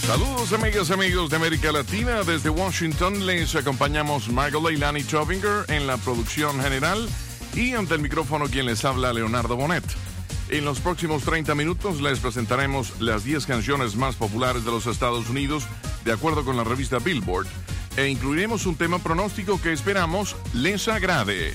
Saludos amigas y amigos de América Latina. Desde Washington les acompañamos Michael Leilani Tobinger en la producción general y ante el micrófono quien les habla, Leonardo Bonet. En los próximos 30 minutos les presentaremos las 10 canciones más populares de los Estados Unidos de acuerdo con la revista Billboard e incluiremos un tema pronóstico que esperamos les agrade.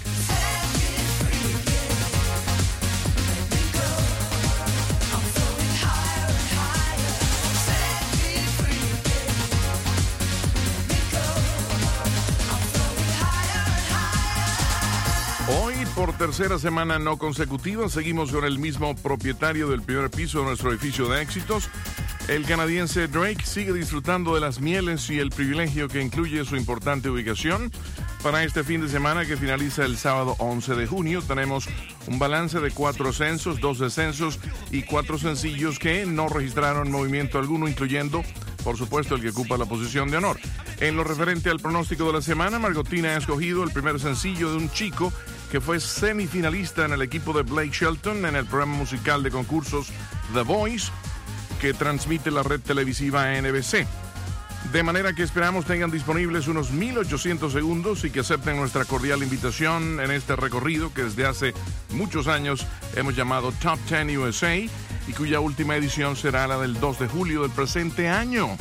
Hoy, por tercera semana no consecutiva, seguimos con el mismo propietario del primer piso de nuestro edificio de éxitos. El canadiense Drake sigue disfrutando de las mieles y el privilegio que incluye su importante ubicación. Para este fin de semana que finaliza el sábado 11 de junio, tenemos un balance de 4 ascensos, 2 descensos y 4 sencillos que no registraron movimiento alguno, incluyendo, por supuesto, el que ocupa la posición de honor. En lo referente al pronóstico de la semana, Margotina ha escogido el primer sencillo de un chico que fue semifinalista en el equipo de Blake Shelton en el programa musical de concursos The Voice, que transmite la red televisiva NBC. De manera que esperamos tengan disponibles unos 1,800 segundos y que acepten nuestra cordial invitación en este recorrido que desde hace muchos años hemos llamado Top 10 USA y cuya última edición será la del 2 de julio del presente año.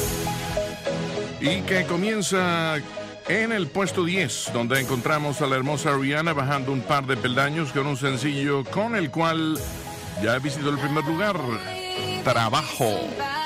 Y que comienza en el puesto 10, donde encontramos a la hermosa Rihanna bajando un par de peldaños con un sencillo con el cual ya he visitado el primer lugar, Trabajo.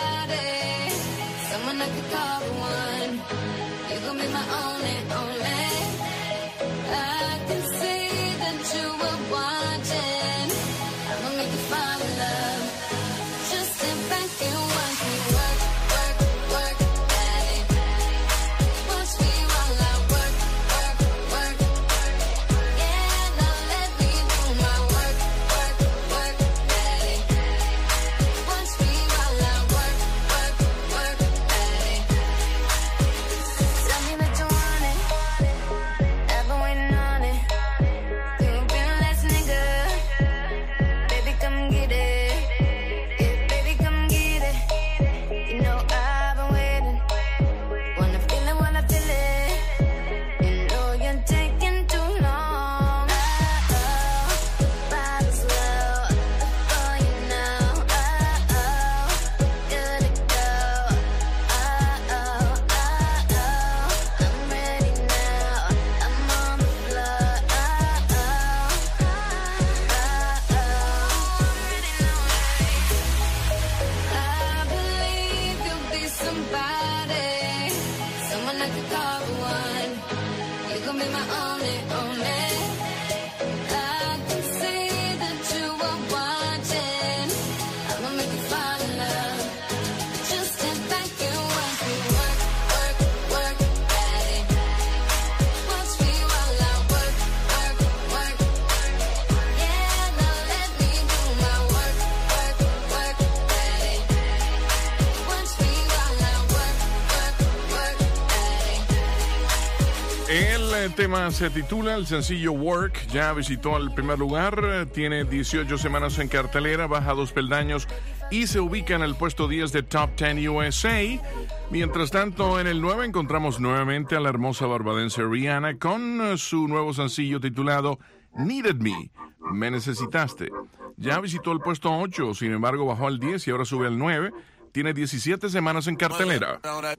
El tema se titula, el sencillo Work, ya visitó el primer lugar, tiene 18 semanas en cartelera, baja 2 peldaños y se ubica en el puesto 10 de Top 10 USA. Mientras tanto, en el 9 encontramos nuevamente a la hermosa barbadense Rihanna con su nuevo sencillo titulado Needed Me, Me Necesitaste. Ya visitó el puesto 8, sin embargo bajó al 10 y ahora sube al 9. Tiene 17 semanas en cartelera.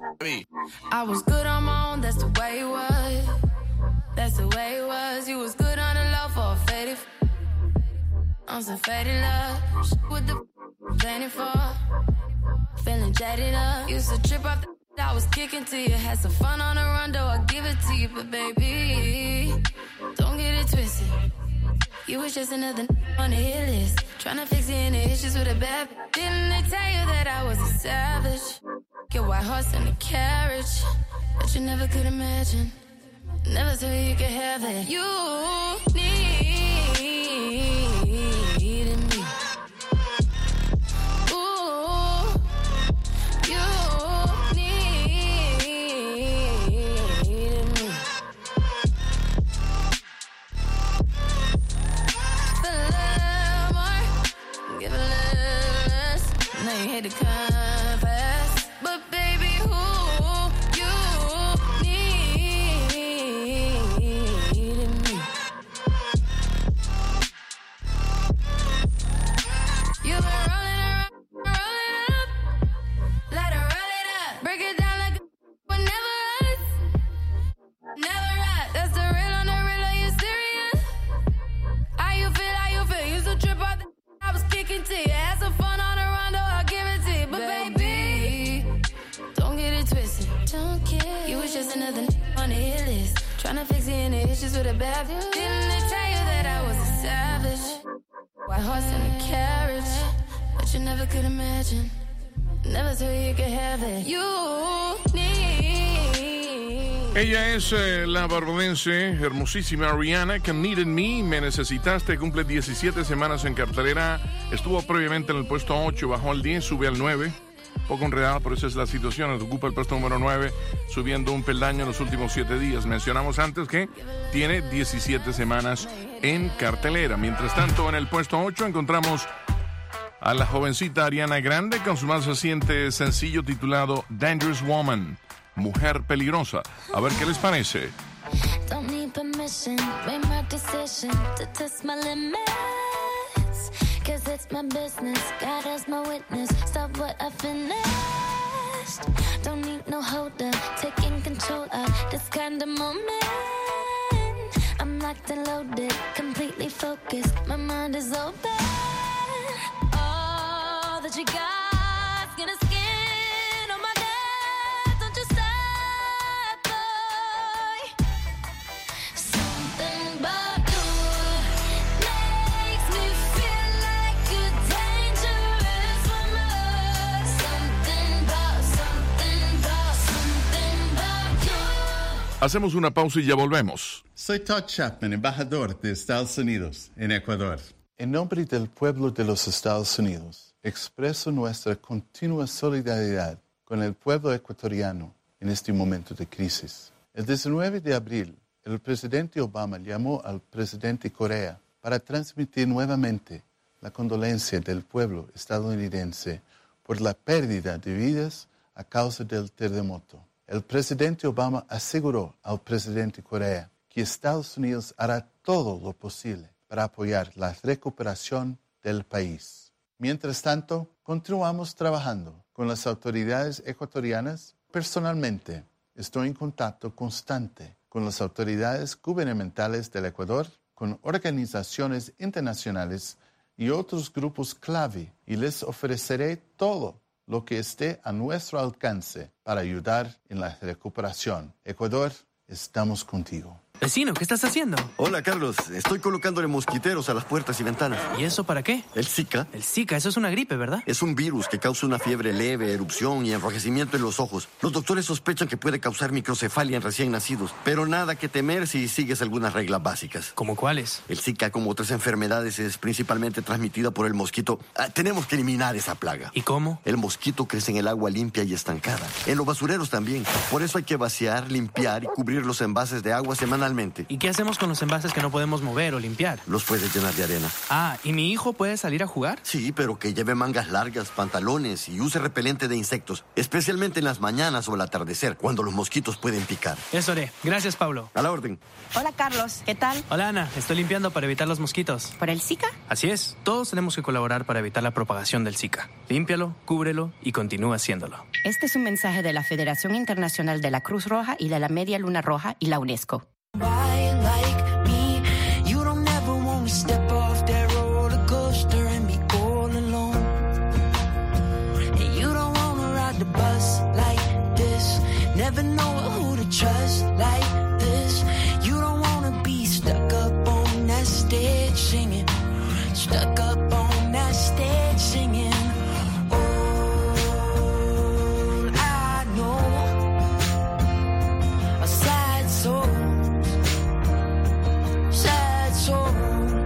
I was good on my own, that's the way it was. That's the way it was. You was good on the low for a faded. On some faded love. With the planning for. Feeling jaded up. Used to trip off the I was kicking to you. Had some fun on the run, though I give it to you. But baby, don't get it twisted. You was just another on the hit list. Tryna fix any issues with a bad. Didn't they tell you that I was a savage? Get white horse in the carriage. But you never could imagine. Never thought you could have it. You needed me. Ooh, you needed me. Feel a little more, give a little less. Now you hate the confess, but with a bad view. Didn't they tell you that I was a savage? White horse in a carriage, but you never could imagine. Never thought you could have it. You need. Ella es la barbadense hermosísima Rihanna, que Needed Me, Me Necesitaste, cumple 17 semanas en cartelera. Estuvo previamente en el puesto 8, bajó al 10, sube al 9. Poco enredada, pero esa es la situación. Ocupa el puesto número 9, subiendo un peldaño en los últimos 7 días. Mencionamos antes que tiene 17 semanas en cartelera. Mientras tanto, en el puesto 8 encontramos a la jovencita Ariana Grande con su más reciente sencillo titulado Dangerous Woman, Mujer Peligrosa. A ver qué les parece. Don't need permission, made my decision to test my limits. Cause it's my business, God as my witness. Stop what I finished. Don't need no holder, taking control of this kind of moment. I'm locked and loaded, completely focused. My mind is open. All that you got, skin to skin on my neck. Don't you stop, boy. Something about you makes me feel like a dangerous woman. Something about you. Hacemos una pausa y ya volvemos. Soy Todd Chapman, embajador de Estados Unidos en Ecuador. En nombre del pueblo de los Estados Unidos, expreso nuestra continua solidaridad con el pueblo ecuatoriano en este momento de crisis. El 19 de abril, el presidente Obama llamó al presidente Correa para transmitir nuevamente la condolencia del pueblo estadounidense por la pérdida de vidas a causa del terremoto. El presidente Obama aseguró al presidente Correa que Estados Unidos hará todo lo posible para apoyar la recuperación del país. Mientras tanto, continuamos trabajando con las autoridades ecuatorianas. Personalmente, estoy en contacto constante con las autoridades gubernamentales del Ecuador, con organizaciones internacionales y otros grupos clave, y les ofreceré todo lo que esté a nuestro alcance para ayudar en la recuperación. Ecuador, estamos contigo. Vecino, ¿qué estás haciendo? Hola, Carlos. Estoy colocándole mosquiteros a las puertas y ventanas. ¿Y eso para qué? El Zika. El Zika, eso es una gripe, ¿verdad? Es un virus que causa una fiebre leve, erupción y enrojecimiento en los ojos. Los doctores sospechan que puede causar microcefalia en recién nacidos, pero nada que temer si sigues algunas reglas básicas. ¿Cómo cuáles? El Zika, como otras enfermedades, es principalmente transmitida por el mosquito. Tenemos que eliminar esa plaga. ¿Y cómo? El mosquito crece en el agua limpia y estancada. En los basureros también. Por eso hay que vaciar, limpiar y cubrir los envases de agua semanalmente. ¿Y qué hacemos con los envases que no podemos mover o limpiar? Los puedes llenar de arena. Ah, ¿y mi hijo puede salir a jugar? Sí, pero que lleve mangas largas, pantalones y use repelente de insectos, especialmente en las mañanas o al atardecer, cuando los mosquitos pueden picar. Eso haré. Gracias, Pablo. A la orden. Hola, Carlos. ¿Qué tal? Hola, Ana. Estoy limpiando para evitar los mosquitos. ¿Por el Zika? Así es. Todos tenemos que colaborar para evitar la propagación del Zika. Límpialo, cúbrelo y continúa haciéndolo. Este es un mensaje de la Federación Internacional de la Cruz Roja y de la Media Luna Roja y la UNESCO. Step off that roller coaster and be all alone. And you don't wanna ride the bus like this. Never know who to trust like this. You don't wanna be stuck up on that stage singing. Stuck up on that stage singing. All I know are sad souls. Sad souls.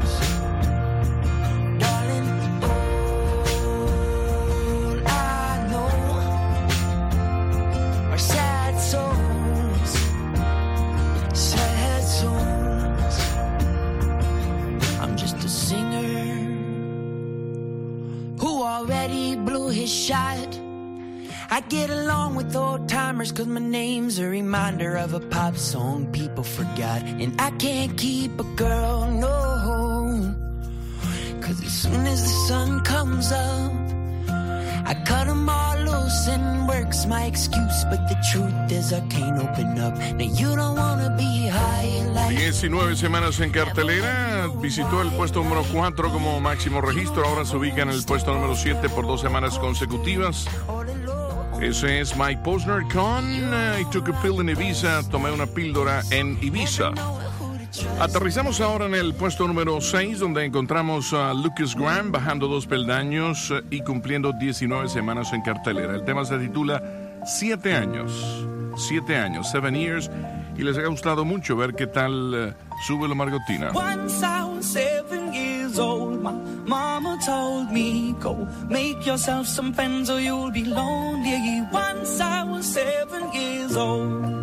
Already blew his shot. I get along with old timers cause my name's a reminder of a pop song people forgot. And I can't keep a girl, no. Cause as soon as the sun comes up, I cut them all loose and work's my excuse. But the truth is I can't open up. Now you don't wanna be high like 19 semanas en cartelera. Visitó el puesto número 4 como máximo registro. Ahora se ubica en el puesto número 7 por 2 semanas consecutivas. Ese es Mike Posner con I Took a Pill in Ibiza. Tomé una píldora en Ibiza. Aterrizamos ahora en el puesto número 6, donde encontramos a Lucas Graham bajando 2 peldaños y cumpliendo 19 semanas en cartelera. El tema se titula 7 años, 7 years, y les ha gustado mucho ver qué tal sube la Margotina. Once I was 7 years old, my mama told me, go make yourself some friends or you'll be lonely. Once I was 7 years old.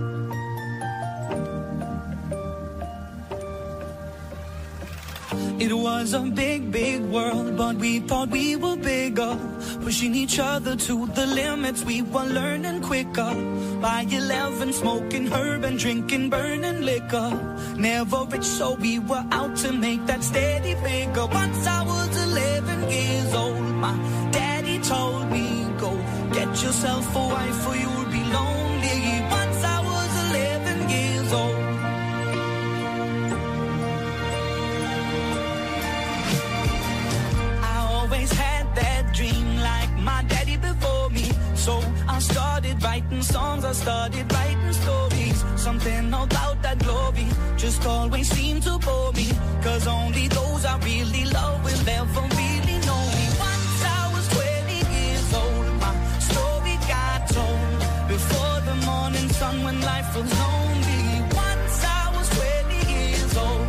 It was a big, big world, but we thought we were bigger. Pushing each other to the limits, we were learning quicker. By 11, smoking herb and drinking burning liquor. Never rich, so we were out to make that steady figure. Once I was 11 years old, my daddy told me, go get yourself a wife or you'll be lonely. Once I was 11 years old. Had that dream like my daddy before me. So I started writing songs, I started writing stories. Something about that glory just always seemed to bore me. Cause only those I really love will ever really know me. Once I was 20 years old, my story got told. Before the morning sun when life was lonely. Once I was 20 years old.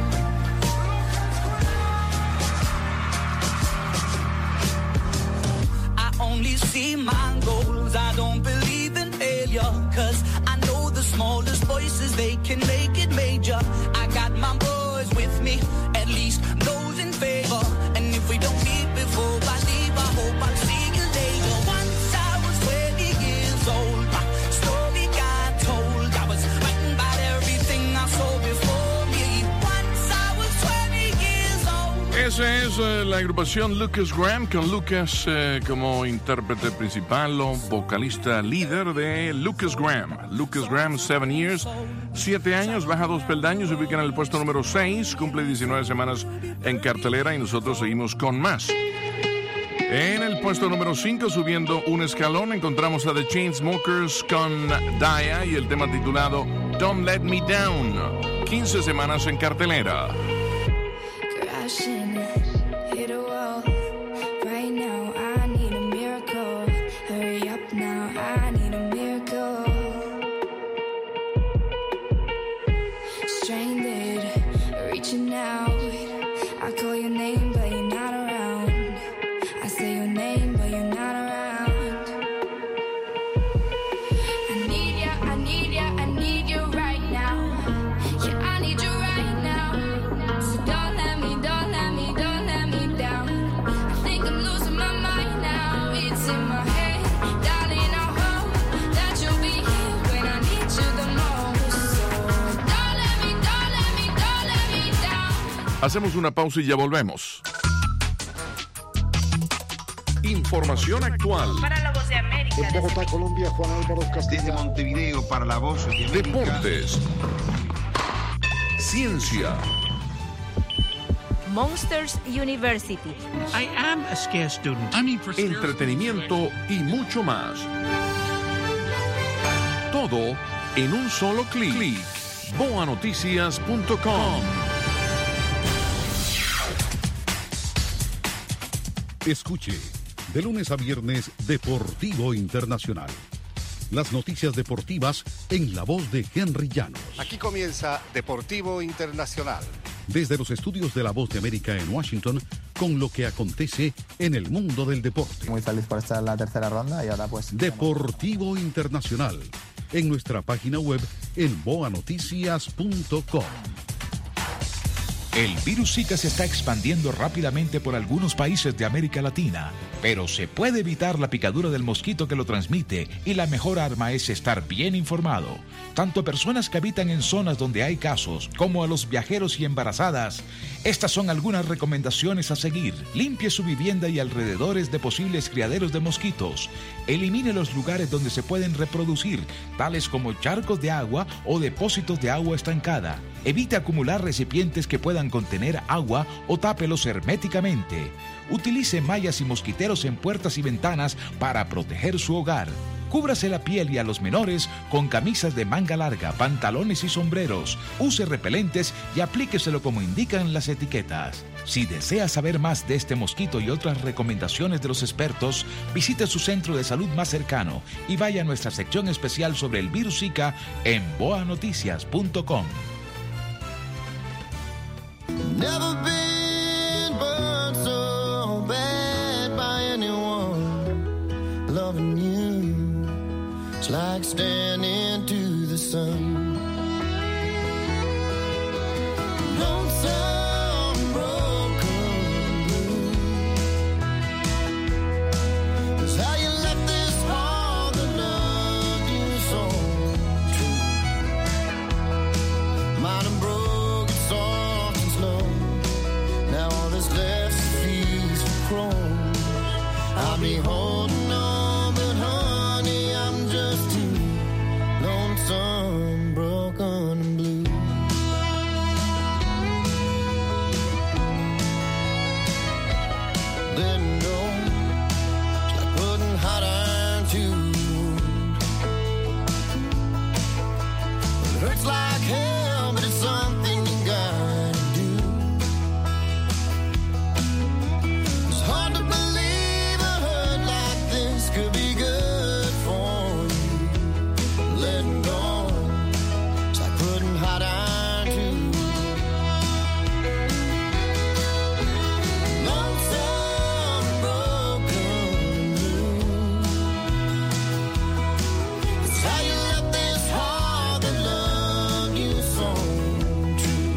Only see my goals, I don't believe in failure. Cause I know the smallest voices, they can make it major. I got my boys with me, at least those in favor. And if we don't meet before I leave, I hope I'll see you later. Once I was 20 years old, my story got told. I was writing about everything I saw before me. Once I was 20 years old. Esa es la agrupación Lucas Graham, con Lucas como intérprete principal o vocalista líder de Lucas Graham. Lucas Graham, 7 years, 7 años, baja 2 peldaños, se ubica en el puesto número 6, cumple 19 semanas en cartelera y nosotros seguimos con más. En el puesto número 5, subiendo un escalón, encontramos a The Chainsmokers con Daya y el tema titulado Don't Let Me Down, 15 semanas en cartelera. Hit a wall. Right now, I need a miracle. Hurry up now, I need a miracle. Stranded, reaching out. I call your name, but you're not around. I say your name, but you're not around. I need ya, I need ya, I need you right now. Yeah, I need you right now. So don't let me down. I think I'm losing my mind now. It's in my head, darling. I hope that you'll be here when I need you the most. So don't let me down. Hacemos una pausa y ya volvemos. Información actual. Para la Voz de América. En Bogotá, Colombia, Juan Álvaro Castillo. Desde Montevideo para la Voz de América. Deportes. Ciencia. Monsters University. I am a scarce student. Entretenimiento y mucho más. Todo en un solo clic. boanoticias.com. Escuche, de lunes a viernes, Deportivo Internacional. Las noticias deportivas en la voz de Henry Llanos. Aquí comienza Deportivo Internacional. Desde los estudios de La Voz de América en Washington, con lo que acontece en el mundo del deporte. Muy feliz por estar en la tercera ronda y ahora pues... Deportivo Internacional, en nuestra página web en boanoticias.com. El virus Zika se está expandiendo rápidamente por algunos países de América Latina, pero se puede evitar la picadura del mosquito que lo transmite y la mejor arma es estar bien informado. Tanto a personas que habitan en zonas donde hay casos como a los viajeros y embarazadas. Estas son algunas recomendaciones a seguir. Limpie su vivienda y alrededores de posibles criaderos de mosquitos. Elimine los lugares donde se pueden reproducir, tales como charcos de agua o depósitos de agua estancada. Evite acumular recipientes que puedan contener agua o tápelos herméticamente. Utilice mallas y mosquiteros en puertas y ventanas para proteger su hogar. Cúbrase la piel y a los menores con camisas de manga larga, pantalones y sombreros. Use repelentes y aplíqueselo como indican las etiquetas. Si desea saber más de este mosquito y otras recomendaciones de los expertos, visite su centro de salud más cercano y vaya a nuestra sección especial sobre el virus Zika en boanoticias.com. Never been burned so bad by anyone. Loving you, it's like standing to the sun. Lonesome, broken blue. It's how you left this heart that loved you so true. Might have broke it soft and slow. Now all that's left is feast for crows. I'll be holding on, but honey, I'm just too lonesome, broken and blue. Letting go, it's like putting hot iron to the wound. It hurts like hell, but it's something you gotta do. It's hard to believe a hurt like this could be good for you. Letting go, it's like putting hot iron to the wound. Lonesome, broken blue. It's how you left this heart that loved you so true.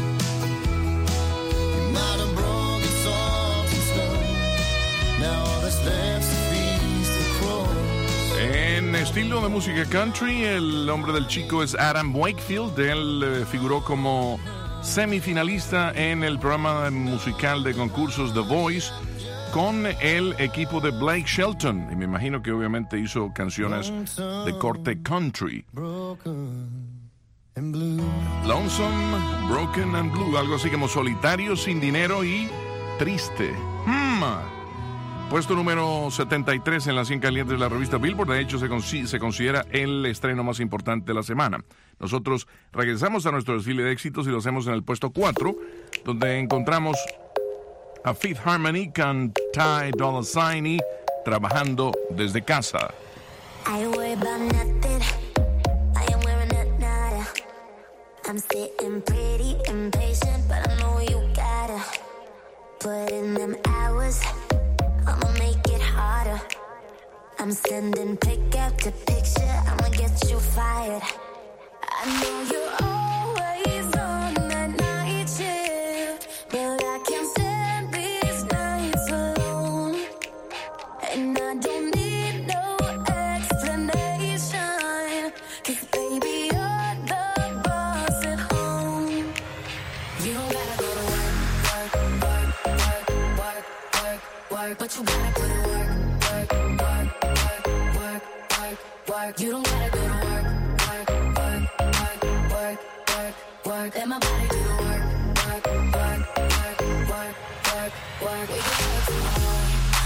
You might have broke it soft and slow. Now all that's left is a feast for crows. En estilo de música country, el nombre del chico es Adam Wakefield. Él figuró como semifinalista en el programa musical de concursos The Voice con el equipo de Blake Shelton. Y me imagino que obviamente hizo canciones de corte country. Broken and blue. Lonesome, Broken and Blue, algo así como solitario, sin dinero y triste. Puesto número 73 en las 100 calientes de la revista Billboard. De hecho, se considera el estreno más importante de la semana. Nosotros regresamos a nuestro desfile de éxitos y lo hacemos en el puesto 4, donde encontramos a Fifth Harmony con Ty Dolla $ign y Trabajando desde casa. I ain't worried about nothing. I am wearing a nada. I'm sitting pretty impatient, but I know you gotta put in them hours. I'ma make it harder. I'm sending pick after picture. I'ma get you fired. I know you're always on that night shift, but I can't stand these nights alone. And I don't need no explanation, 'cause baby, you're the boss at home. You don't gotta go to work, work, work, work, work, work, work, but you gotta put in work, work, work, work, work, work, work. You don't gotta go to work, work, work, work, work, work, work. Let my body do the work, work, work, work, work, work, work. We can work tomorrow.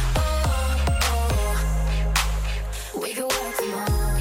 We can work tomorrow.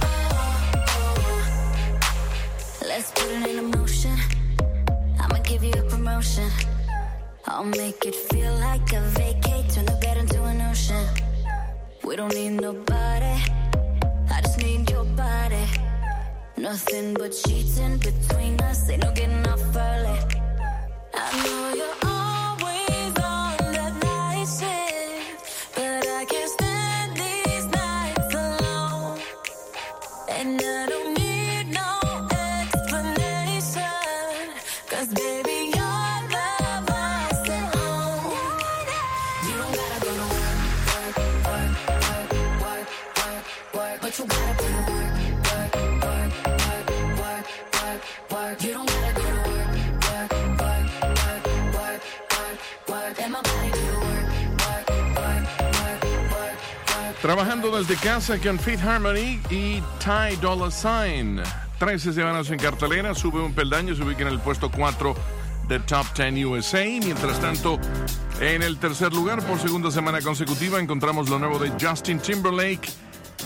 Let's put it in motion. I'ma give you a promotion. I'll make it feel like a vacate. Turn the bed into an ocean. We don't need nobody. I just need your body. Nothing but cheating between us. Ain't no getting off early. I know you're always on that night shift, but I can't stand these nights alone. And I don't need no explanation, 'cause baby, you're the boss at home. You don't gotta go to work, work, work, work, work, work, work, but you gotta put in work, work, work, work, work, work, work. You don't gotta go to work, work, work, work, work, work, work. Let my body do the work, work, work, work, work, work. Trabajando desde casa con Fifth Harmony y Ty Dolla $ign. 13 semanas en cartelera, sube un peldaño, se ubica en el puesto 4 de Top 10 USA. Mientras tanto, en el tercer lugar, por segunda semana consecutiva, encontramos lo nuevo de Justin Timberlake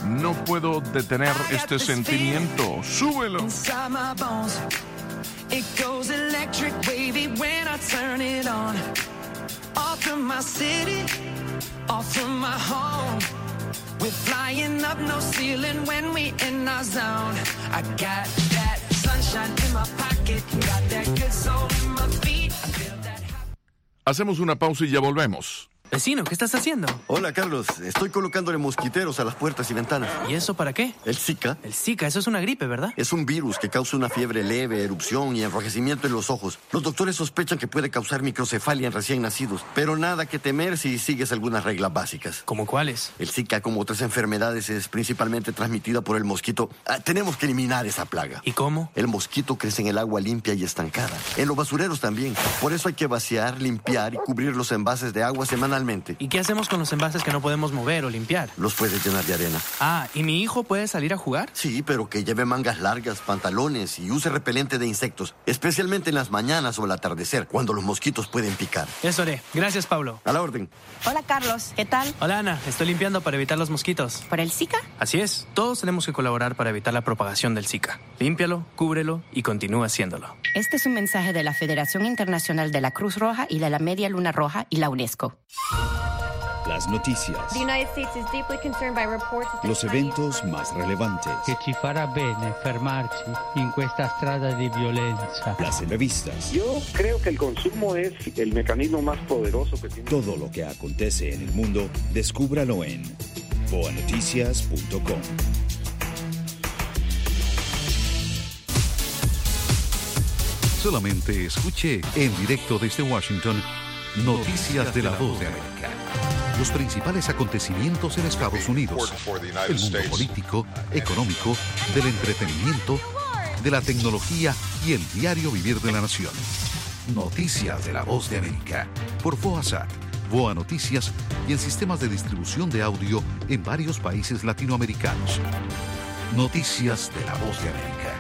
No puedo detener este sentimiento. ¡Súbelo! Inside my bones. It goes electric wavy when I turn it on. Off from my city, off from my home. We're flying up no ceiling when we in our zone. I got that sunshine in my pocket, got that good soul in my feet. I feel that. Hacemos una pausa y ya volvemos. Vecino, ¿qué estás haciendo? Hola, Carlos. Estoy colocándole mosquiteros a las puertas y ventanas. ¿Y eso para qué? El Zika. El Zika, eso es una gripe, ¿verdad? Es un virus que causa una fiebre leve, erupción y enrojecimiento en los ojos. Los doctores sospechan que puede causar microcefalia en recién nacidos, pero nada que temer si sigues algunas reglas básicas. ¿Cómo cuáles? El Zika, como otras enfermedades, es principalmente transmitida por el mosquito. Tenemos que eliminar esa plaga. ¿Y cómo? El mosquito crece en el agua limpia y estancada. En los basureros también. Por eso hay que vaciar, limpiar y cubrir los envases de agua semanalmente. ¿Y qué hacemos con los envases que no podemos mover o limpiar? Los puedes llenar de arena. Ah, ¿y mi hijo puede salir a jugar? Sí, pero que lleve mangas largas, pantalones y use repelente de insectos, especialmente en las mañanas o al atardecer, cuando los mosquitos pueden picar. Eso haré. Gracias, Pablo. A la orden. Hola, Carlos. ¿Qué tal? Hola, Ana. Estoy limpiando para evitar los mosquitos. ¿Por el Zika? Así es. Todos tenemos que colaborar para evitar la propagación del Zika. Límpialo, cúbrelo y continúa haciéndolo. Este es un mensaje de la Federación Internacional de la Cruz Roja y de la Media Luna Roja y la UNESCO. Las noticias. The United States is deeply concerned by reports of Los eventos más relevantes. Che ci farà bene fermarci in questa strada di violenza. Las entrevistas. Yo creo que el consumo es el mecanismo más poderoso que tiene. Todo lo que acontece en el mundo, descúbralo en boanoticias.com. Solamente escuche en directo desde Washington Noticias de la Voz de América. Los principales acontecimientos en Estados Unidos, el mundo político, económico, del entretenimiento, de la tecnología y el diario vivir de la nación. Noticias de la Voz de América, por VOASAT, VOA Noticias y en sistemas de distribución de audio en varios países latinoamericanos. Noticias de la Voz de América.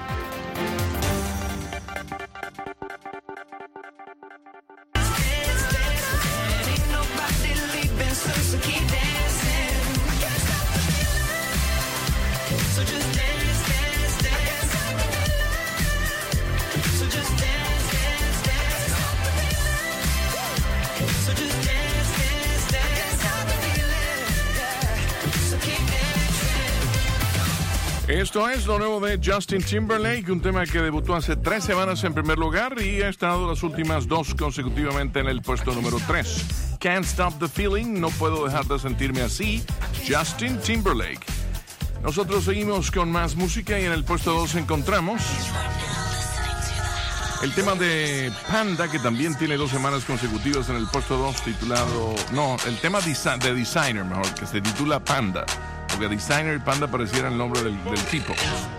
Esto es lo nuevo de Justin Timberlake, un tema que debutó hace 3 semanas en primer lugar y ha estado las últimas 2 consecutivamente en el puesto número 3. Can't Stop the Feeling, no puedo dejar de sentirme así, Justin Timberlake. Nosotros seguimos con más música y en el puesto 2 encontramos el tema de Panda, que también tiene 2 semanas consecutivas en el puesto 2, titulado... No, el tema de Designer, mejor, que se titula Panda. Porque Designer y Panda pareciera el nombre del tipo.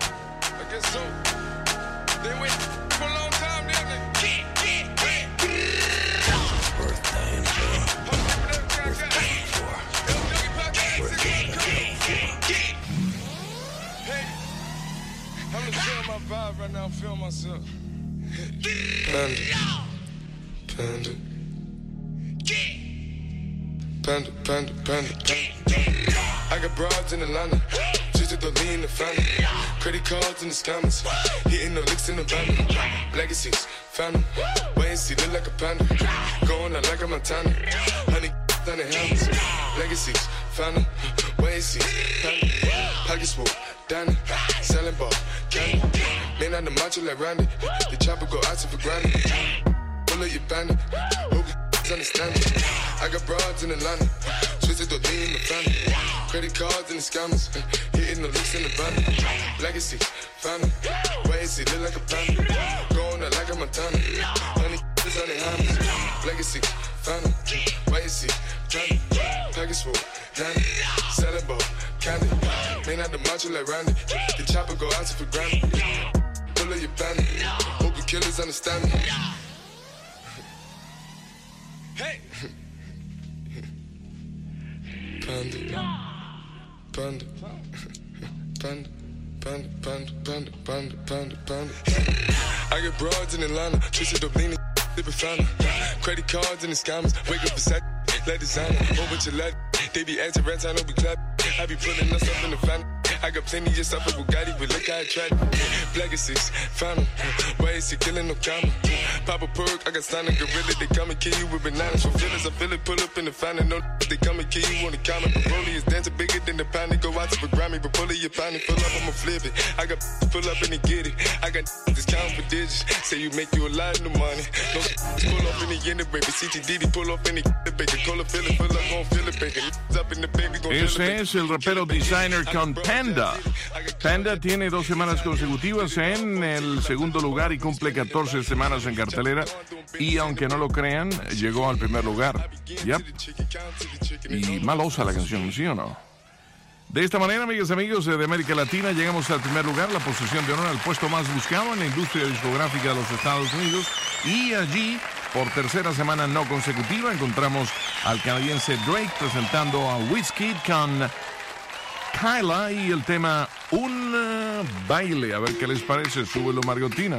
Panda, panda, panda, panda. I got broads in Atlanta, just to lean the family. Credit cards in the scammers, hitting the licks in the van. Legacies, found them, wait and see, look like a panda. Going out like a Montana, honey, on the helmets. Legacies, found them, wait and see, panda. Pockets full, Danny, selling ball, candy. Man on the macho like Randy, the chopper go out for granted. Pull up your bandit, hope you understand it. I got broads in Atlanta, twisted the lean in the family. Credit cards and the scammers, hitting the licks in the van. Legacy, family, wait and see, look like a panda. Going out like a Montana, honey, is on the hammers. Legacy, family, wait and see, Johnny, package full, Danny, selling ball, candy. Man out the macho like Randy, the chopper go out for granted. Pull up your bandit, hope the killers understand me. Hey! Panda, panda, panda, panda, panda, panda, panda, panda, panda. I get broads in Atlanta, twisted up leaning, different family. Credit cards and the scammers, wake up beside, let designer, whole bunch of lead. They be acting rats, I know we clap. I be pulling us up in the family. I got plenty of stuff with Bugatti, but look how I tried. Black is 6, found him. Why is he killing no comma? Pop a perk, I got signed a gorilla. They come and kill you with bananas. For feelings, I feel it, pull up in the fountain. No, they come and kill you on the counter. But Broly is dancing bigger than the pound. They go out to the Grammy, but pull it, you find it. Pull up, I'ma flip it. I got pull up and they get it. I got discount for digits. Say you make you a lot of money. No, pull up in the end, baby. CTD, pull up in the baby. Cola, fill it, pull up, gon' fill it, baby. Up in the baby, gon' fill it. Ese es el rapero Designer con Panda. Panda tiene 2 semanas consecutivas en el segundo lugar y cumple 14 semanas en cartelera. Y aunque no lo crean, llegó al primer lugar. Yep. Y malosa la canción, ¿sí o no? De esta manera, amigas y amigos de América Latina, llegamos al primer lugar, la posición de honor al puesto más buscado en la industria discográfica de los Estados Unidos. Y allí, por tercera semana no consecutiva, encontramos al canadiense Drake presentando a Wizkid con Kyla y el tema Un Baile. A ver qué les parece. Súbelo, Margotina.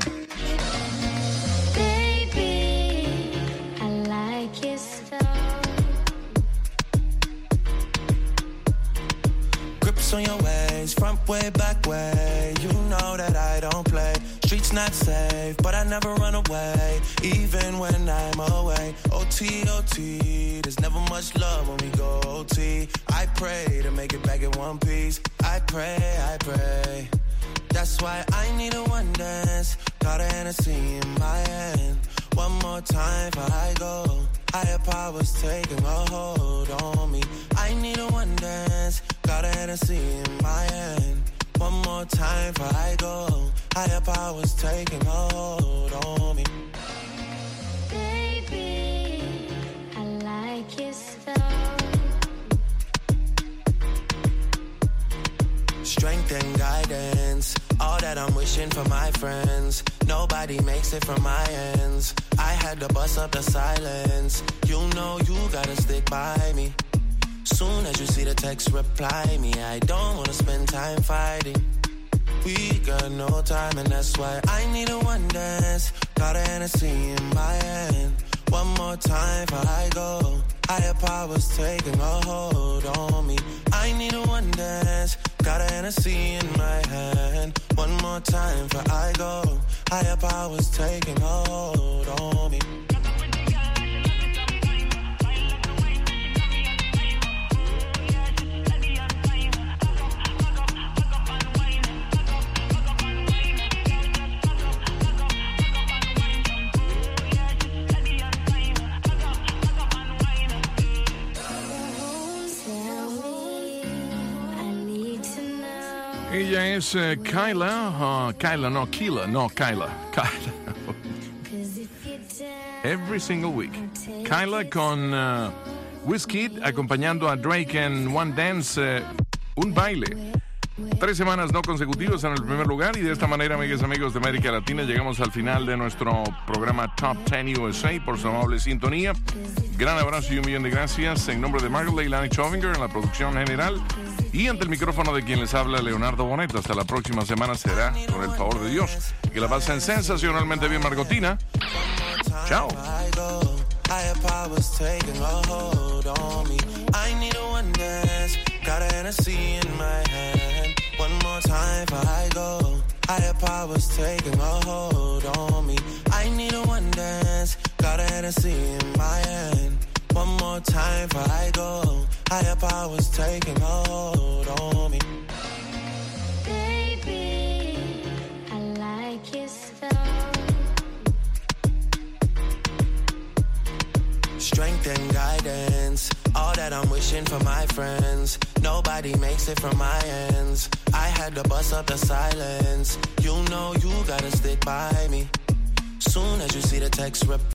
On your ways, front way, back way. You know that I don't play. Streets not safe, but I never run away, even when I'm away. OT, OT, there's never much love when we go OT. I pray to make it back in one piece. I pray, I pray. That's why I need a one dance. Got a Hennessy in my hand. One more time before I go. Higher powers taking a hold on me. I need a one dance. Got a Hennessy in my hand. One more time before I go. Higher powers taking a hold on me. Baby, I like your stuff. Strength and guidance, all that I'm wishing for my friends. Nobody makes it from my ends. I had to bust up the silence. You know you gotta stick by me. Soon as you see the text, reply me. I don't wanna spend time fighting. We got no time and that's why I need a one dance. Got a Hennessy in my hand. One more time before I go. Higher powers taking a hold on me. I need a one dance. Got a Hennessy in my hand. One more time before I go. Higher powers taking a hold on me. Ella es Kyla. Kyla. Every single week. Kyla con Wizkid acompañando a Drake en One Dance, Un Baile. 3 semanas no consecutivas en el primer lugar y de esta manera, amigas y amigos de América Latina, llegamos al final de nuestro programa Top 10 USA por su amable sintonía. Gran abrazo y un millón de gracias en nombre de Margaret Leilani Chovinger en la producción general y ante el micrófono de quien les habla, Leonardo Bonet. Hasta la próxima semana será con el favor de Dios. Que la pasen sensacionalmente bien, Margotina. Chao. Higher powers taking a hold on me. I need a one dance. Got a Hennessy in my hand. One more time before I go. Higher powers taking a hold on me. I need a one dance. Got a Hennessy in my hand. One more time before I go. Higher powers taking a hold on me. Baby, I like your stuff. Strength and guidance, all that I'm wishing for my friends. Nobody makes it from my ends. I had to bust up the silence. You know you gotta stick by me. Soon as you see the text, reply.